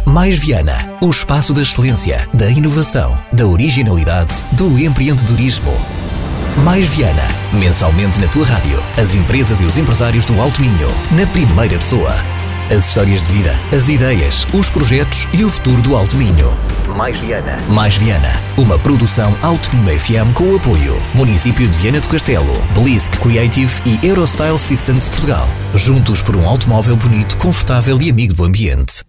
Mais Viana, o espaço da excelência, da inovação, da originalidade, do empreendedorismo. Mais Viana, mensalmente na tua rádio. As empresas e os empresários do Alto Minho, na primeira pessoa. As histórias de vida, as ideias, os projetos e o futuro do Alto Minho. Mais Viana. Mais Viana, uma produção Alto Minho FM com o apoio Município de Viana do Castelo, Blisk Creative e Eurostyle Systems Portugal. Juntos por um automóvel bonito, confortável e amigo do ambiente.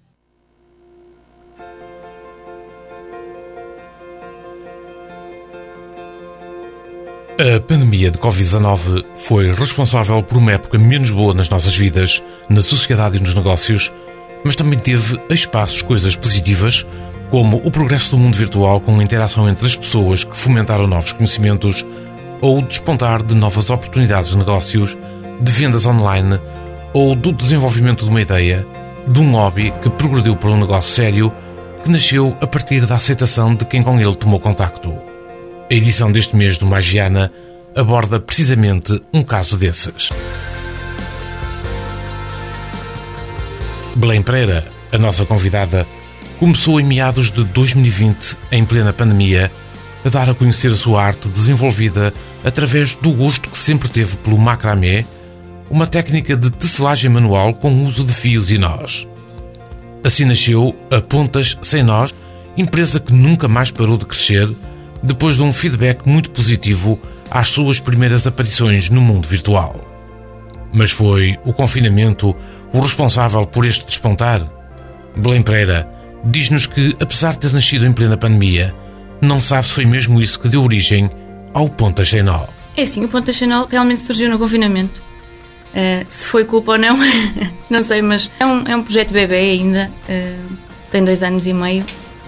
A pandemia de Covid-19 foi responsável por uma época menos boa nas nossas vidas, na sociedade e nos negócios, mas também teve a espaços coisas positivas, como o progresso do mundo virtual com a interação entre as pessoas que fomentaram novos conhecimentos, ou o despontar de novas oportunidades de negócios, de vendas online, ou do desenvolvimento de uma ideia, de um hobby que progrediu para um negócio sério, que nasceu a partir da aceitação de quem com ele tomou contacto. A edição deste mês do Mais Viana aborda precisamente um caso desses. Belém Pereira, a nossa convidada, começou em meados de 2020, em plena pandemia, a dar a conhecer a sua arte desenvolvida através do gosto que sempre teve pelo macramé, uma técnica de tecelagem manual com uso de fios e nós. Assim nasceu a Pontas Sem Nós, empresa que nunca mais parou de crescer, depois de um feedback muito positivo às suas primeiras aparições no mundo virtual. Mas foi o confinamento o responsável por este despontar? Belém Pereira diz-nos que, apesar de ter nascido em plena pandemia, não sabe se foi mesmo isso que deu origem ao Pontas Sem Nó. É sim, o Pontas Sem Nó realmente surgiu no confinamento. Se foi culpa ou não, não sei, mas é um projeto bebê ainda, tem 2 anos e meio.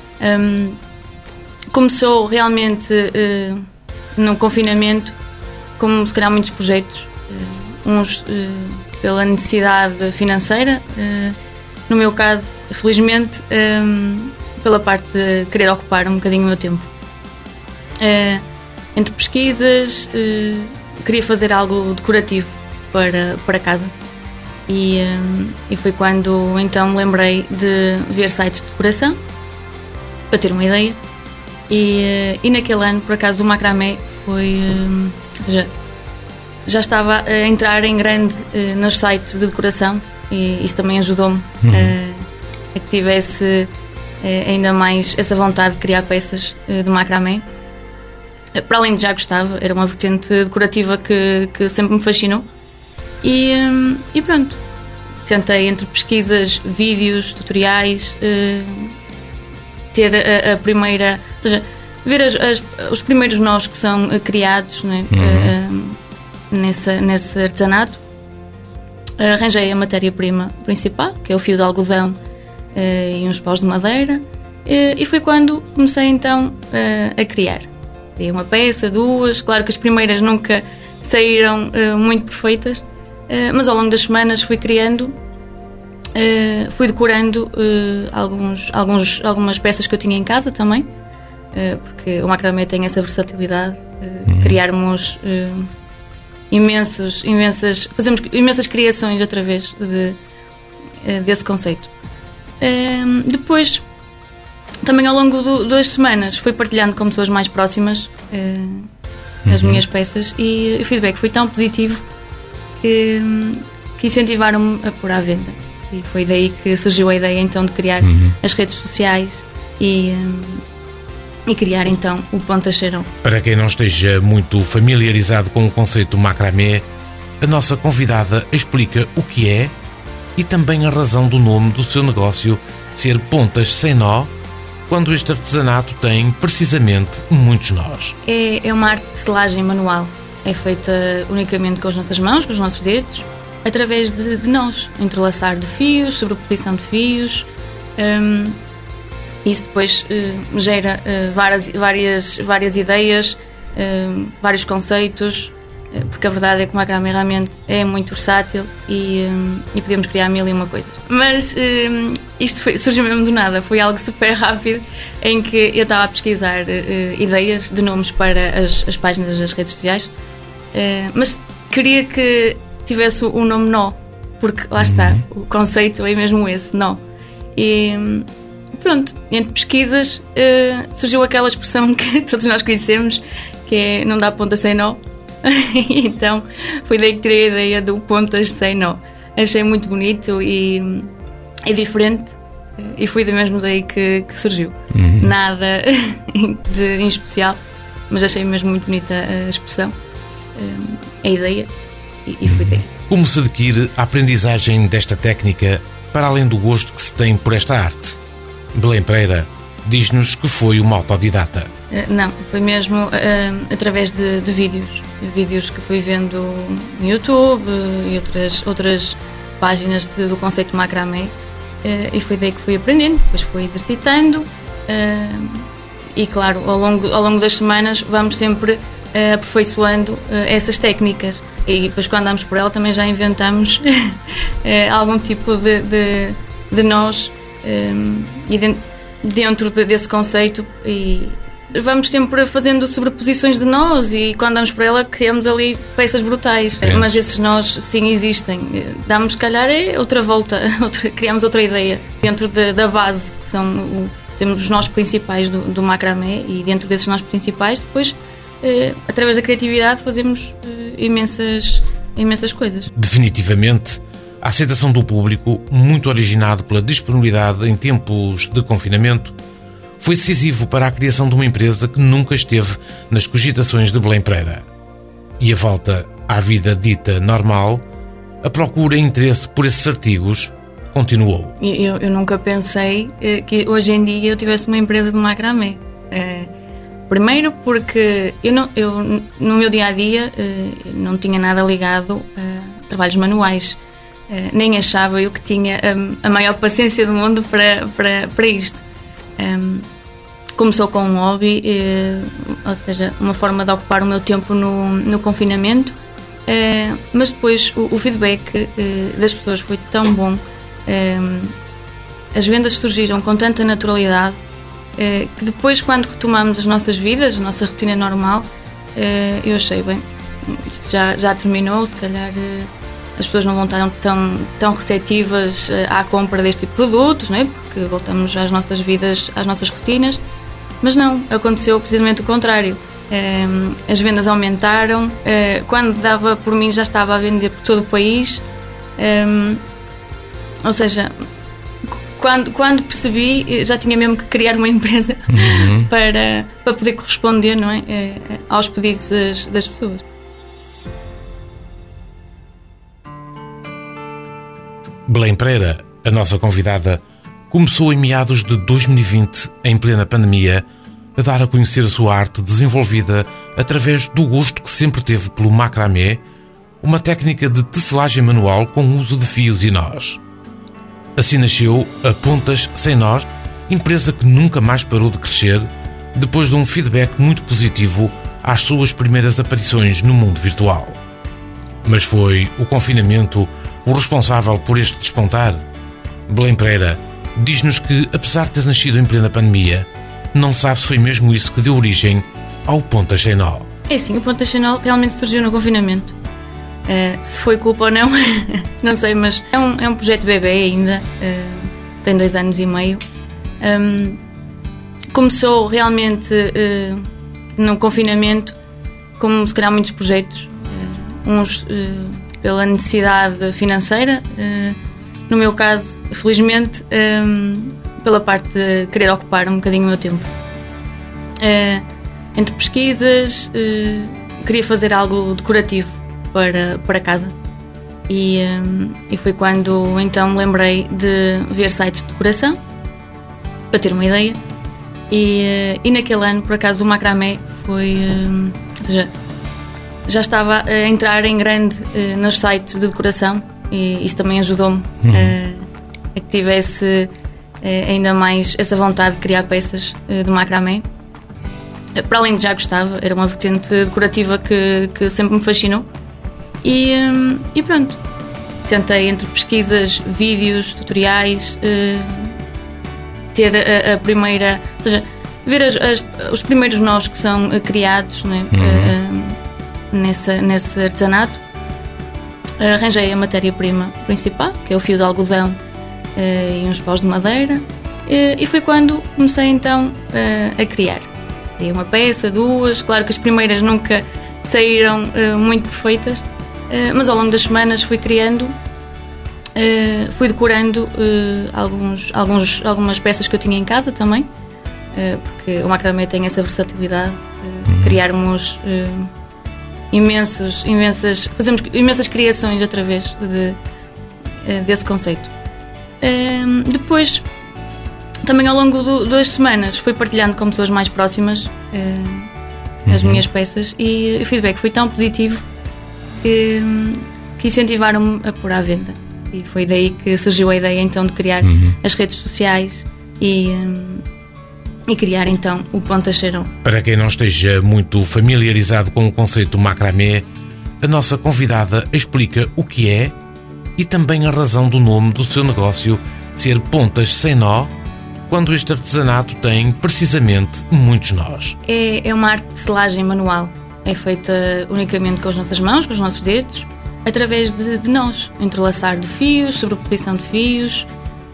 Começou realmente no confinamento, como se calhar muitos projetos, uns pela necessidade financeira, no meu caso, felizmente, pela parte de querer ocupar um bocadinho o meu tempo. Entre pesquisas, queria fazer algo decorativo para casa e foi quando então me lembrei de ver sites de decoração para ter uma ideia. E naquele ano, por acaso, o macramé foi... ou seja, já estava a entrar em grande nos sites de decoração e isso também ajudou-me a que tivesse ainda mais essa vontade de criar peças de macramé. Para além de já gostava, era uma vertente decorativa que sempre me fascinou. E pronto, tentei entre pesquisas, vídeos, tutoriais... ter a primeira, ou seja, ver os primeiros nós que são criados, não é? Nesse artesanato. Arranjei a matéria-prima principal, que é o fio de algodão e uns paus de madeira, e foi quando comecei então a criar. Criei uma peça, 2, claro que as primeiras nunca saíram muito perfeitas, mas ao longo das semanas fui criando. Fui decorando algumas peças que eu tinha em casa também, porque o macramé tem essa versatilidade de criarmos fazemos imensas criações através desse conceito. Depois, também ao longo das semanas, fui partilhando com pessoas mais próximas as minhas peças e o feedback foi tão positivo que incentivaram-me a pôr à venda. E foi daí que surgiu a ideia então de criar as redes sociais e criar então o Pontas Sem Nó. Para quem não esteja muito familiarizado com o conceito macramé, a nossa convidada explica o que é e também a razão do nome do seu negócio ser Pontas Sem Nó, quando este artesanato tem precisamente muitos nós. É uma arte de selagem manual, é feita unicamente com as nossas mãos, com os nossos dedos, através de nós, entrelaçar de fios, sobreposição de fios. Isso depois gera várias ideias, vários conceitos, porque a verdade é que o macramé realmente é muito versátil e podemos criar 1001 coisas. Mas isto surgiu mesmo do nada, foi algo super rápido em que eu estava a pesquisar ideias de nomes para as páginas das redes sociais, mas queria que tivesse o nome Nó, porque lá está, o conceito é mesmo esse, Nó. E pronto, entre pesquisas surgiu aquela expressão que todos nós conhecemos, que é não dá ponta sem nó. Então foi daí que tirei a ideia do pontas sem nó. Achei muito bonito e diferente, e foi mesmo daí que surgiu. Nada em especial, mas achei mesmo muito bonita a expressão, a ideia, e foi daí. Como se adquire a aprendizagem desta técnica para além do gosto que se tem por esta arte? Belém Pereira diz-nos que foi uma autodidata. Não, foi mesmo através de vídeos que fui vendo no YouTube e outras páginas do conceito macramé, e foi daí que fui aprendendo, depois fui exercitando, e claro, ao longo das semanas vamos sempre aperfeiçoando essas técnicas, e depois quando andamos por ela também já inventamos algum tipo de nós dentro desse conceito, e vamos sempre fazendo sobreposições de nós, e quando andamos por ela criamos ali peças brutais. Mas esses nós sim existem. Damos, se calhar, outra volta, criamos outra ideia dentro da base, que temos os nós principais do macramé, e dentro desses nós principais depois, através da criatividade, fazemos imensas coisas. Definitivamente, a aceitação do público, muito originado pela disponibilidade em tempos de confinamento, foi decisivo para a criação de uma empresa que nunca esteve nas cogitações de Belém Pereira. E a volta à vida dita normal, a procura e interesse por esses artigos continuou. Eu nunca pensei que hoje em dia eu tivesse uma empresa de macramé. Primeiro porque eu no meu dia-a-dia não tinha nada ligado a trabalhos manuais. Nem achava eu que tinha a maior paciência do mundo para isto. Começou com um hobby, ou seja, uma forma de ocupar o meu tempo no confinamento, mas depois o feedback das pessoas foi tão bom, as vendas surgiram com tanta naturalidade, que depois, quando retomamos as nossas vidas, a nossa rotina normal, eu achei, bem, isto já terminou, se calhar as pessoas não vão estar tão receptivas à compra deste tipo de produtos, não é? Porque voltamos às nossas vidas, às nossas rotinas. Mas não, aconteceu precisamente o contrário. As vendas aumentaram, quando dava por mim já estava a vender por todo o país, ou seja, quando percebi, já tinha mesmo que criar uma empresa para poder corresponder, não é? Aos pedidos das pessoas. Belém Pereira, a nossa convidada, começou em meados de 2020, em plena pandemia, a dar a conhecer a sua arte desenvolvida através do gosto que sempre teve pelo macramé, uma técnica de tecelagem manual com uso de fios e nós. Assim nasceu a Pontas Sem Nós, empresa que nunca mais parou de crescer, depois de um feedback muito positivo às suas primeiras aparições no mundo virtual. Mas foi o confinamento o responsável por este despontar? Belém Pereira diz-nos que, apesar de ter nascido em plena pandemia, não sabe se foi mesmo isso que deu origem ao Pontas Sem Nó. É sim, o Pontas Sem Nó realmente surgiu no confinamento. Se foi culpa ou não, não sei, mas é um projeto bebê ainda, tem 2 anos e meio. Começou realmente no confinamento, como se calhar muitos projetos, uns pela necessidade financeira, no meu caso, felizmente, pela parte de querer ocupar um bocadinho o meu tempo. Entre pesquisas, queria fazer algo decorativo para casa, e foi quando então me lembrei de ver sites de decoração, para ter uma ideia, e naquele ano, por acaso, o macramé foi, ou seja, já estava a entrar em grande nos sites de decoração, e isso também ajudou-me a que tivesse ainda mais essa vontade de criar peças de macramé. Para além de já gostava, era uma vertente decorativa que sempre me fascinou, e pronto, tentei entre pesquisas, vídeos, tutoriais, ter a primeira, ou seja, ver os primeiros nós que são criados, não é? Nesse artesanato. Arranjei a matéria-prima principal, que é o fio de algodão e uns paus de madeira, E foi quando comecei então a criar. Criei uma peça, 2, claro que as primeiras nunca saíram muito perfeitas, mas ao longo das semanas fui criando, fui decorando algumas peças que eu tinha em casa também, porque o macramé tem essa versatilidade de criarmos fazemos imensas criações através desse conceito. Depois, também ao longo das semanas, fui partilhando com pessoas mais próximas as minhas peças, e o feedback foi tão positivo que incentivaram-me a pôr à venda. E foi daí que surgiu a ideia então de criar as redes sociais e criar então o Pontas Cheirão. Para quem não esteja muito familiarizado com o conceito macramé, a nossa convidada explica o que é e também a razão do nome do seu negócio ser Pontas Sem Nó, quando este artesanato tem precisamente muitos nós. É uma arte de selagem manual. É feita unicamente com as nossas mãos, com os nossos dedos, através de nós, entrelaçar de fios, sobreposição de fios.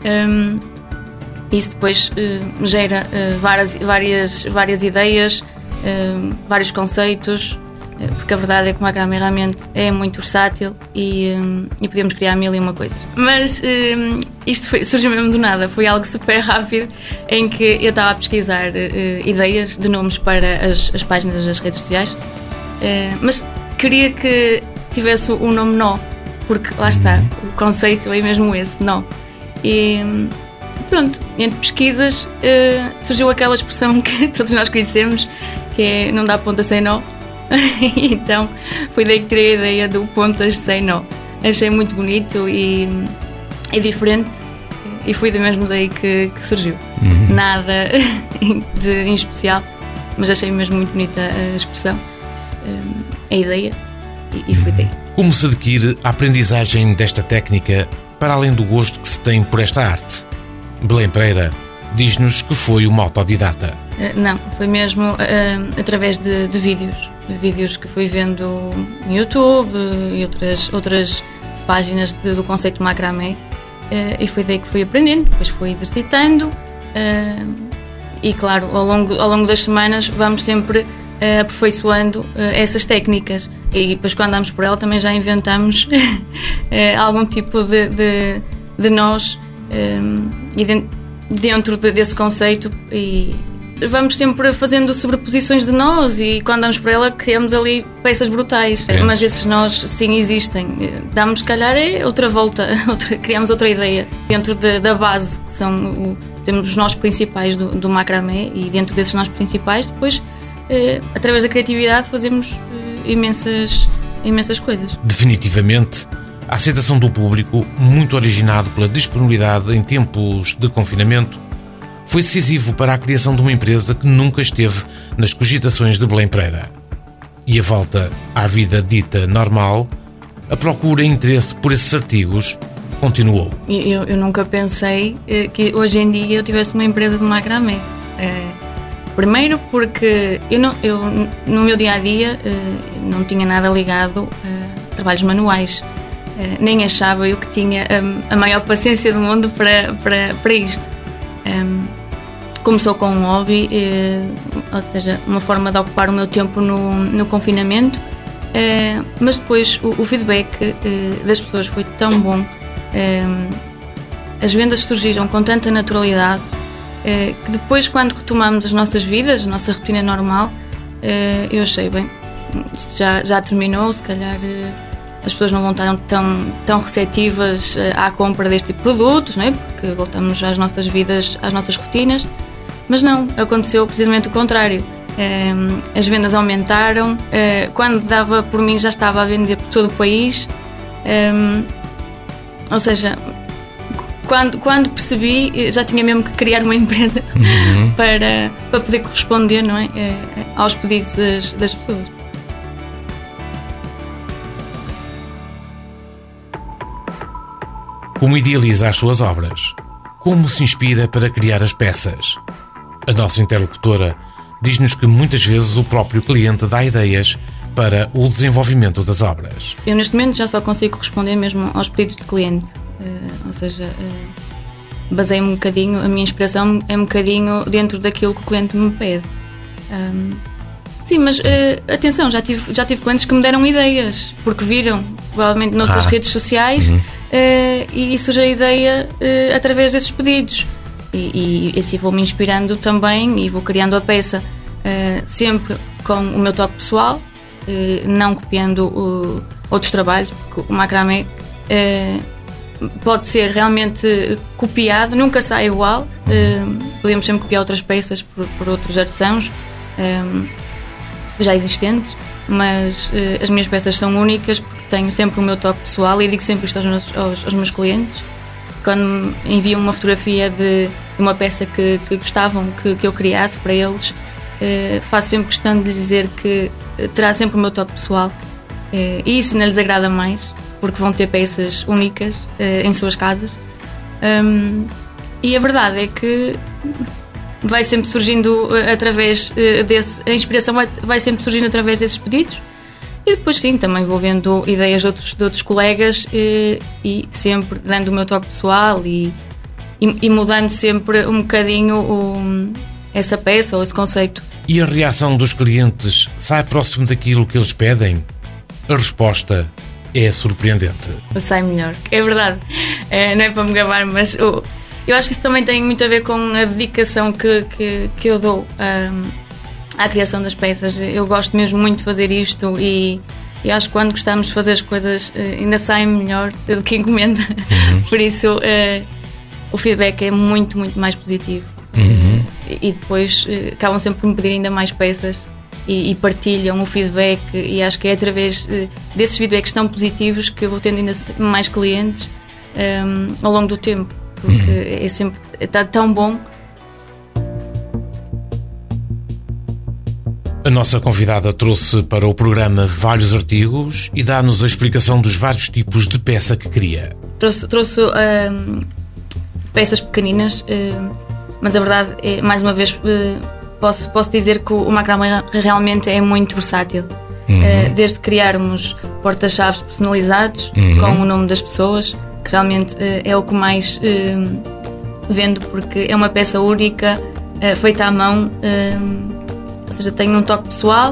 Isso depois gera várias ideias, vários conceitos, porque a verdade é que o macramé realmente é muito versátil e podemos criar 1001 coisas. Mas isto surgiu mesmo do nada, foi algo super rápido, em que eu estava a pesquisar ideias de nomes para as páginas das redes sociais, mas queria que tivesse o nome Nó, porque lá está, o conceito é mesmo esse, Nó. E pronto, entre pesquisas surgiu aquela expressão que todos nós conhecemos, que é não dá ponta sem nó. Então foi daí que tirei a ideia do Pontas Sem Nó. Achei muito bonito e diferente, e foi mesmo daí que surgiu. Nada em especial, mas achei mesmo muito bonita a expressão, a ideia, e foi daí. Como se adquire a aprendizagem desta técnica para além do gosto que se tem por esta arte? Belém Pereira diz-nos que foi uma autodidata. Não, foi mesmo através de vídeos que fui vendo no YouTube e outras páginas do conceito macramé, e foi daí que fui aprendendo, depois fui exercitando, e claro, ao longo das semanas vamos sempre aperfeiçoando essas técnicas, e depois quando andamos por ela também já inventamos algum tipo de nós dentro desse conceito, e vamos sempre fazendo sobreposições de nós, e quando andamos por ela criamos ali peças brutais. Mas esses nós sim existem. Damos, se calhar, outra volta, criamos outra ideia dentro da base, que temos os nós principais do macramé, e dentro desses nós principais depois, através da criatividade, fazemos imensas coisas. Definitivamente, a aceitação do público, muito originado pela disponibilidade em tempos de confinamento, foi decisivo para a criação de uma empresa que nunca esteve nas cogitações de Belém Pereira. E a volta à vida dita normal, a procura e interesse por esses artigos continuou. Eu nunca pensei que hoje em dia eu tivesse uma empresa de macramé. Primeiro porque eu no meu dia-a-dia não tinha nada ligado a trabalhos manuais. Nem achava eu que tinha a maior paciência do mundo para isto. Começou com um hobby, ou seja, uma forma de ocupar o meu tempo no confinamento, mas depois o feedback das pessoas foi tão bom, as vendas surgiram com tanta naturalidade, que depois, quando retomamos as nossas vidas, a nossa rotina normal, eu achei, bem, isto já terminou, se calhar as pessoas não vão estar tão receptivas à compra deste tipo de produtos, não é? Porque voltamos às nossas vidas, às nossas rotinas. Mas não, aconteceu precisamente o contrário. As vendas aumentaram, quando dava por mim já estava a vender por todo o país, ou seja, quando percebi, já tinha mesmo que criar uma empresa para poder corresponder, não é? Aos pedidos das pessoas. Como idealiza as suas obras? Como se inspira para criar as peças? A nossa interlocutora diz-nos que muitas vezes o próprio cliente dá ideias para o desenvolvimento das obras. Eu neste momento já só consigo responder mesmo aos pedidos de cliente, ou seja, baseio um bocadinho, a minha inspiração é um bocadinho dentro daquilo que o cliente me pede. Sim, mas atenção, já tive clientes que me deram ideias, porque viram, provavelmente noutras redes sociais, e surge a ideia através desses pedidos. E assim vou-me inspirando também e vou criando a peça sempre com o meu toque pessoal, não copiando outros trabalhos, porque o macramé pode ser realmente copiado, nunca sai igual. Podemos sempre copiar outras peças por outros artesãos já existentes, mas as minhas peças são únicas porque tenho sempre o meu toque pessoal, e digo sempre isto aos meus clientes. Quando enviam uma fotografia de uma peça que gostavam que eu criasse para eles, faço sempre questão de lhes dizer que terá sempre o meu toque pessoal, e isso ainda lhes agrada mais, porque vão ter peças únicas em suas casas. E a verdade é que vai sempre surgindo através a inspiração vai sempre surgindo através desses pedidos, e depois sim, também vou vendo ideias de outros colegas, e sempre dando o meu toque pessoal e mudando sempre um bocadinho essa peça ou esse conceito. E a reação dos clientes sai próximo daquilo que eles pedem? A resposta é surpreendente. Sai melhor, é verdade. Não é para me gabar, mas eu acho que isso também tem muito a ver com a dedicação que eu dou à criação das peças. Eu gosto mesmo muito de fazer isto, e acho que quando gostamos de fazer as coisas ainda saem melhor do que encomenda. Por isso o feedback é muito, muito mais positivo. E depois acabam sempre por me pedir ainda mais peças e partilham o feedback, e acho que é através desses feedbacks tão positivos que eu vou tendo ainda mais clientes ao longo do tempo, porque está tão bom. A nossa convidada trouxe para o programa vários artigos e dá-nos a explicação dos vários tipos de peça que cria. Trouxe peças pequeninas, mas a verdade é, mais uma vez, posso dizer que o macramé realmente é muito versátil. Desde criarmos porta-chaves personalizados com o nome das pessoas, que realmente é o que mais vendo, porque é uma peça única, feita à mão, ou seja, tem um toque pessoal.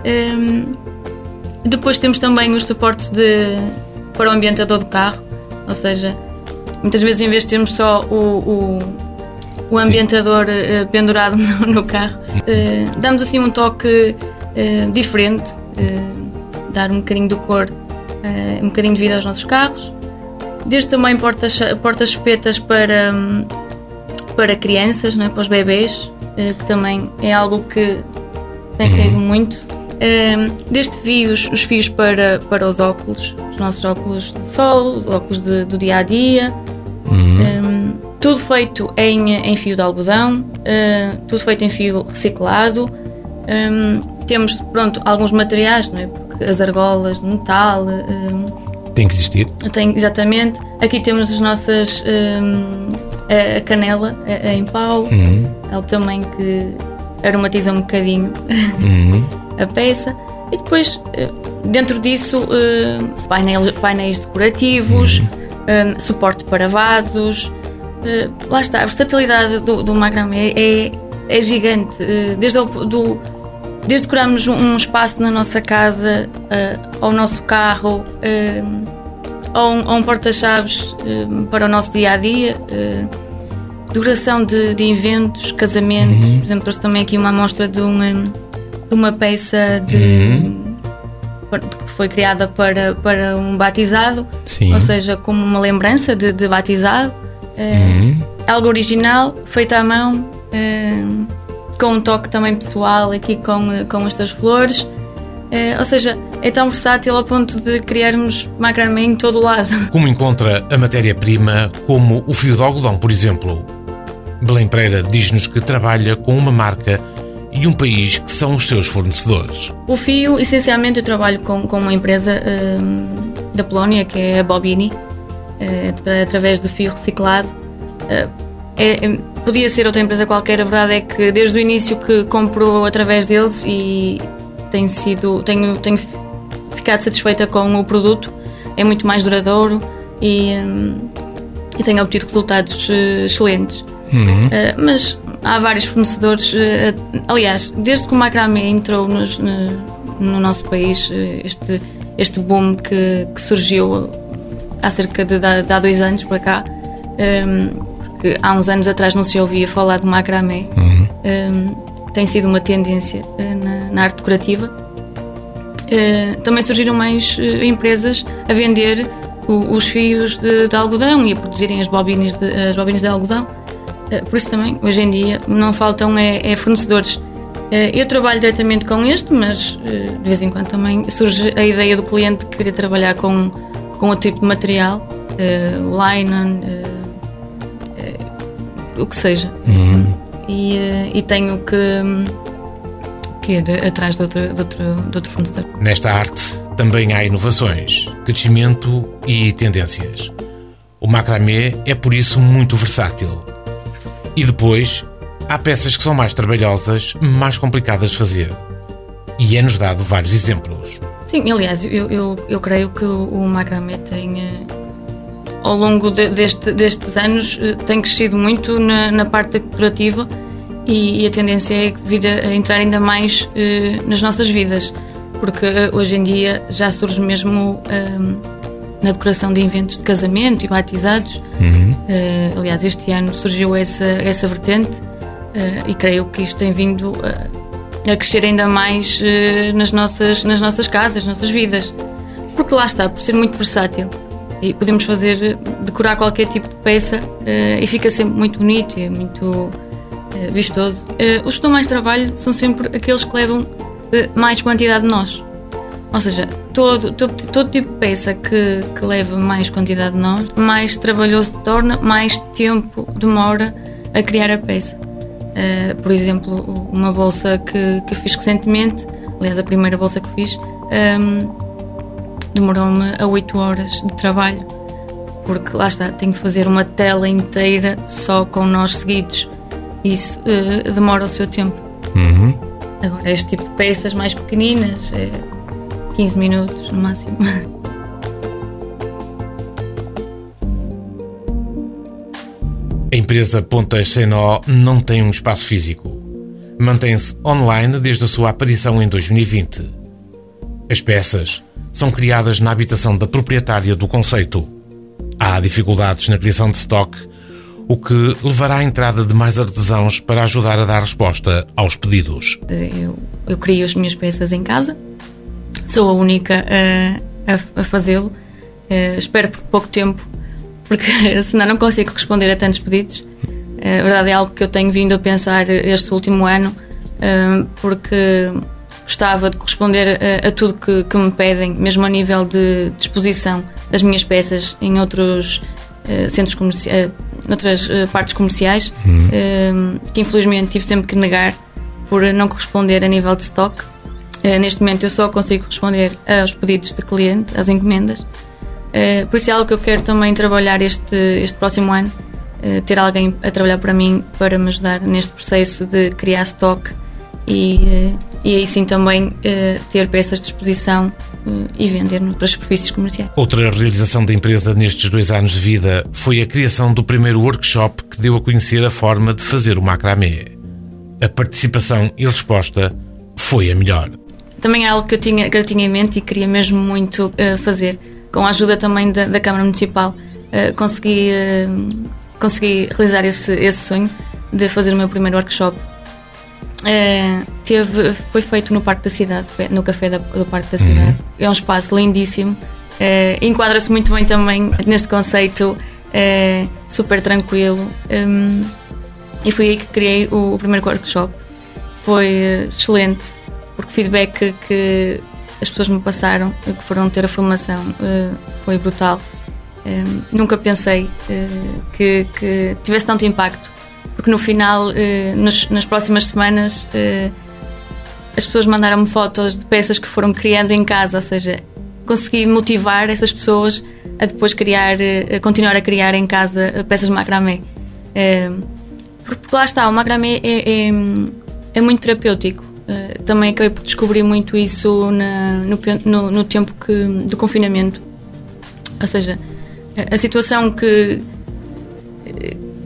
Depois temos também os suportes para o ambientador do carro, ou seja, muitas vezes em vez de termos só o ambientador pendurado no carro, damos assim um toque diferente, dar um bocadinho de cor, um bocadinho de vida aos nossos carros. Desde também porta-chupetas para crianças, não é? Para os bebês, que também é algo que tem saído muito. Desde os fios para os óculos, os nossos óculos de sol, os óculos do dia a dia. Tudo feito em fio de algodão, tudo feito em fio reciclado. Temos, alguns materiais, não é? Porque as argolas de metal tem que existir. Exatamente. Aqui temos as nossas a canela em pau, algo também que aromatiza um bocadinho a peça. E depois, dentro disso, painéis decorativos, suporte para vasos. Lá está, a versatilidade do macramé é gigante. Desde decorarmos um espaço na nossa casa, ao nosso carro, a um porta-chaves para o nosso dia-a-dia, decoração de eventos, casamentos. Por exemplo, trouxe também aqui uma amostra de uma peça que foi criada para um batizado. Sim. Ou seja, como uma lembrança de batizado. Algo original, feito à mão, com um toque também pessoal aqui com estas flores. Ou seja, é tão versátil ao ponto de criarmos macramé em todo o lado. Como encontra a matéria-prima, como o fio de algodão, por exemplo? Belém Pereira diz-nos que trabalha com uma marca e um país que são os seus fornecedores. O fio, essencialmente, eu trabalho com uma empresa da Polónia, que é a Bobini, através de fio reciclado. Podia ser outra empresa qualquer, a verdade é que desde o início que compro através deles e tenho ficado satisfeita com o produto, é muito mais duradouro e e tenho obtido resultados excelentes. Mas há vários fornecedores, aliás, desde que o macramé entrou no nosso país, este boom que surgiu há cerca de há 2 anos para cá, porque há uns anos atrás não se ouvia falar de macramé, tem sido uma tendência na arte decorativa. Também surgiram mais empresas a vender os fios de algodão e a produzirem as bobinas de algodão. Por isso também, hoje em dia, não faltam fornecedores. Eu trabalho diretamente com este, mas de vez em quando também surge a ideia do cliente querer trabalhar com outro tipo de material, o linen, o que seja. E tenho que ir atrás de outro fornecedor. Nesta arte também há inovações, crescimento e tendências. O macramé é por isso muito versátil. E depois, há peças que são mais trabalhosas, mais complicadas de fazer. E é-nos dado vários exemplos. Sim, aliás, eu creio que o macramé tem, ao longo destes anos, tem crescido muito na parte decorativa e a tendência é vir a entrar ainda mais nas nossas vidas, porque hoje em dia já surge mesmo na decoração de eventos de casamento e batizados. Aliás, este ano surgiu essa vertente e creio que isto tem vindo a crescer ainda mais nas nossas casas, nas nossas vidas, porque lá está, por ser muito versátil e podemos decorar qualquer tipo de peça e fica sempre muito bonito e muito vistoso. Os que dão mais trabalho são sempre aqueles que levam mais quantidade de nós. Ou seja, todo tipo de peça que leva mais quantidade de nós, mais trabalhoso se torna, mais tempo demora a criar a peça. Por exemplo, uma bolsa que eu fiz recentemente, aliás, a primeira bolsa que fiz, demorou-me a 8 horas de trabalho, porque lá está, tenho que fazer uma tela inteira só com nós seguidos. Isso demora o seu tempo. Agora, este tipo de peças mais pequeninas, 15 minutos no máximo. A empresa Pontas Sem Nó não tem um espaço físico. Mantém-se online desde a sua aparição em 2020. As peças são criadas na habitação da proprietária do conceito. Há dificuldades na criação de stock, o que levará à entrada de mais artesãos para ajudar a dar resposta aos pedidos. Eu crio as minhas peças em casa, sou a única a fazê-lo. Espero por pouco tempo, porque senão não consigo responder a tantos pedidos. A verdade é algo que eu tenho vindo a pensar este último ano, porque gostava de corresponder a tudo que me pedem, mesmo a nível de exposição das minhas peças em outros centros comerciais, noutras partes comerciais, que infelizmente tive sempre que negar por não corresponder a nível de stock. Neste momento eu só consigo responder aos pedidos de cliente, às encomendas. Por isso é algo que eu quero também trabalhar este próximo ano, ter alguém a trabalhar para mim, para me ajudar neste processo de criar stock e aí sim também ter peças de exposição e vender noutras superfícies comerciais. Outra realização da empresa nestes 2 anos de vida foi a criação do primeiro workshop que deu a conhecer a forma de fazer o macramé. A participação e resposta foi a melhor. Também é algo que eu tinha em mente e queria mesmo muito fazer. Com a ajuda também da Câmara Municipal, consegui realizar esse sonho de fazer o meu primeiro workshop. Foi feito no Parque da Cidade, no café do Parque da Cidade. É um espaço lindíssimo, enquadra-se muito bem também neste conceito super tranquilo, e foi aí que criei o primeiro workshop. Foi excelente, porque o feedback que as pessoas me passaram, que foram ter a formação, foi brutal. Nunca pensei que tivesse tanto impacto, porque no final, nas próximas semanas, as pessoas mandaram-me fotos de peças que foram criando em casa, ou seja, consegui motivar essas pessoas a depois continuar a criar em casa peças de macramé. Porque lá está, o macramé é muito terapêutico. Também acabei por descobrir muito isso no tempo do confinamento. Ou seja, a situação que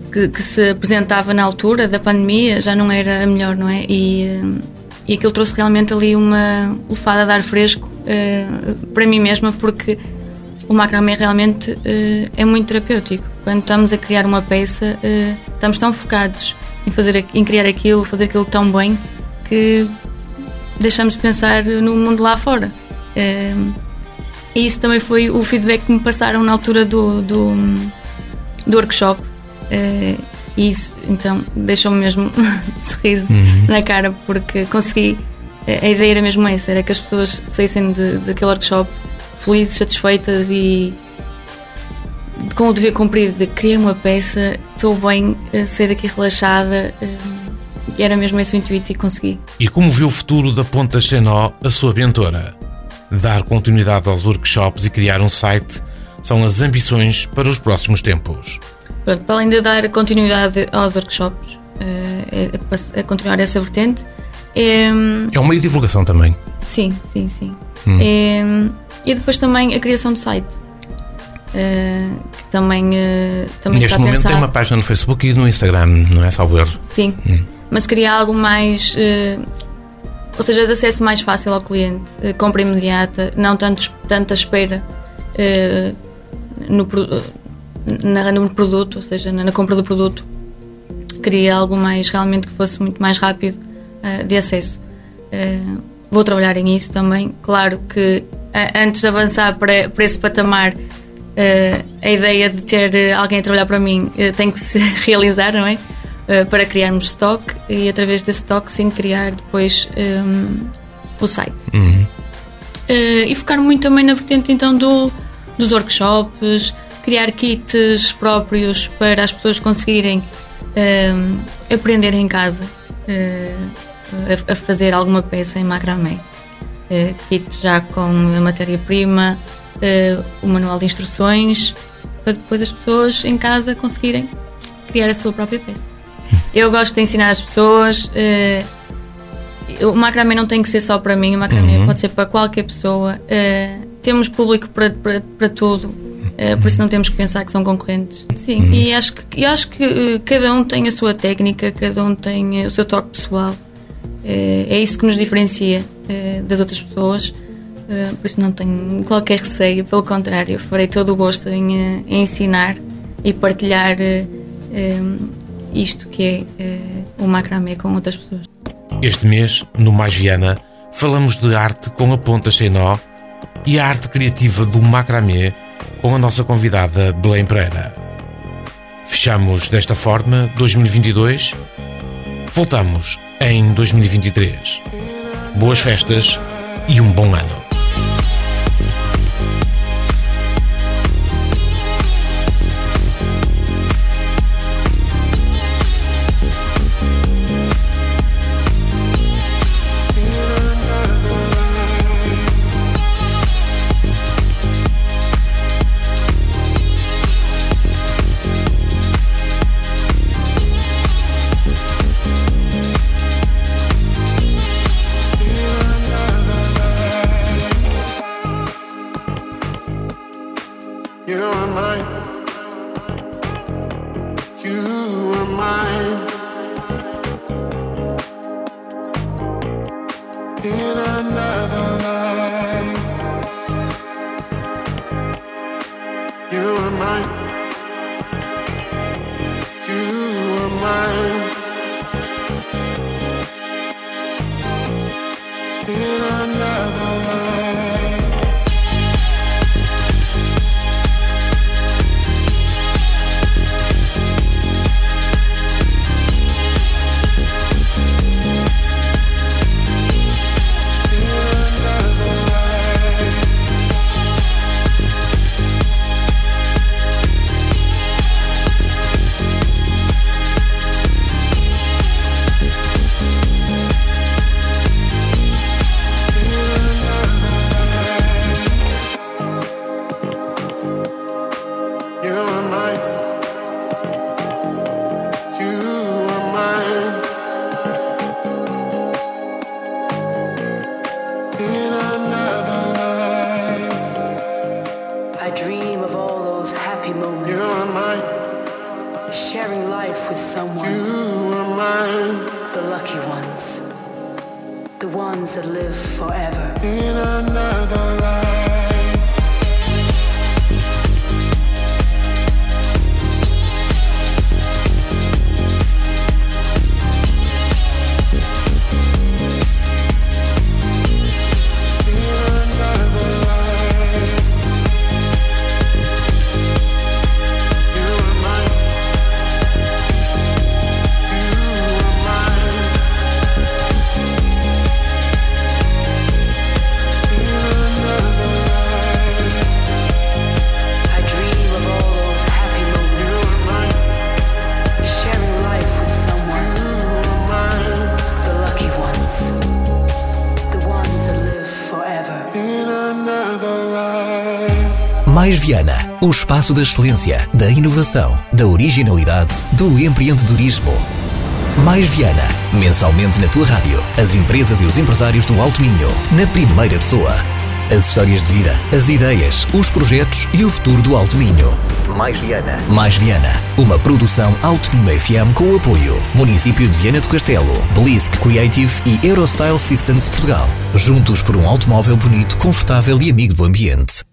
que se apresentava na altura da pandemia já não era a melhor, não é? E aquilo trouxe realmente ali uma lufada de ar fresco para mim mesma, porque o macramé realmente é muito terapêutico. Quando estamos a criar uma peça, estamos tão focados em criar aquilo, fazer aquilo tão bem, que deixamos de pensar no mundo lá fora. E isso também foi o feedback que me passaram na altura do workshop. E isso então deixou-me mesmo de sorriso na cara, porque consegui. A ideia era mesmo essa, era que as pessoas saíssem daquele workshop felizes, satisfeitas e com o dever cumprido de criar uma peça, estou bem, sair daqui relaxada. E era mesmo esse o intuito e consegui. E como viu o futuro da Pontas Sem Nó, a sua mentora? Dar continuidade aos workshops e criar um site são as ambições para os próximos tempos. Pronto, para além de dar continuidade aos workshops, a continuar essa vertente. É um meio de divulgação também. Sim. E depois também a criação do site. Que também Neste está momento pensado. tem uma página no Facebook e no Instagram, não é, salvo erro? Sim, mas queria algo mais, ou seja, de acesso mais fácil ao cliente, compra imediata, não tanta espera no produto, ou seja, na compra do produto. Queria algo mais, realmente, que fosse muito mais rápido de acesso. Vou trabalhar em isso também. Claro que antes de avançar para esse patamar, a ideia de ter alguém a trabalhar para mim tem que se realizar, não é? Para criarmos stock e através desse stock sim criar depois o site. E focar muito também na vertente então dos workshops, criar kits próprios para as pessoas conseguirem aprender em casa a fazer alguma peça em macramé. Kits já com a matéria-prima, o manual de instruções, para depois as pessoas em casa conseguirem criar a sua própria peça. Eu gosto de ensinar as pessoas. O macramé não tem que ser só para mim, o macramé pode ser para qualquer pessoa. Temos público para tudo, por isso não temos que pensar que são concorrentes. Sim, e acho que cada um tem a sua técnica, cada um tem o seu toque pessoal. É isso que nos diferencia das outras pessoas. Por isso não tenho qualquer receio, pelo contrário, farei todo o gosto em ensinar e partilhar isto que é o macramé com outras pessoas. Este mês, no Mais Viana, falamos de arte com a Pontas Sem Nó e a arte criativa do macramé com a nossa convidada Belém Pereira. Fechamos desta forma 2022, voltamos em 2023. Boas festas e um bom ano. lucky ones, the ones that live forever. In another life. Mais Viana, o espaço da excelência, da inovação, da originalidade, do empreendedorismo. Mais Viana, mensalmente na tua rádio. As empresas e os empresários do Alto Minho, na primeira pessoa. As histórias de vida, as ideias, os projetos e o futuro do Alto Minho. Mais Viana. Mais Viana, uma produção Alto Minho FM com o apoio Município de Viana do Castelo, Blisk Creative e Eurostyle Systems Portugal. Juntos por um automóvel bonito, confortável e amigo do ambiente.